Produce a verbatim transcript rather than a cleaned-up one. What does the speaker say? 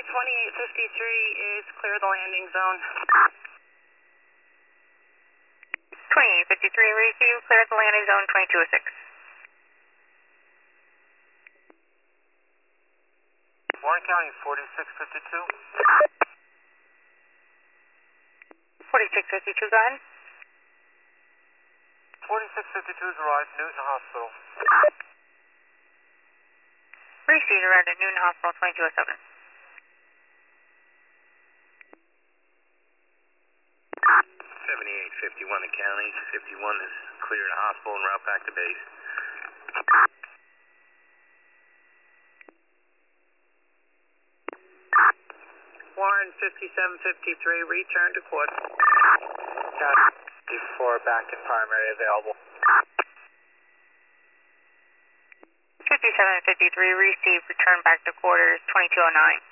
twenty-eight fifty-three is clear the landing zone. twenty-eight fifty-three, receive, clear the landing zone, twenty-two oh six. Warren County, forty-six fifty-two. forty-six fifty-two, go ahead. forty-six fifty-two has arrived, Newton Hospital. Receive, arrived at Newton Hospital, twenty-two oh seven. seventy-eight fifty-one to county, fifty-one is clear to hospital and route back to base. Warren fifty-seven fifty-three, return to quad. Before back in primary available. fifty-seven fifty-three, receive, return back to quarters, twenty-two oh nine.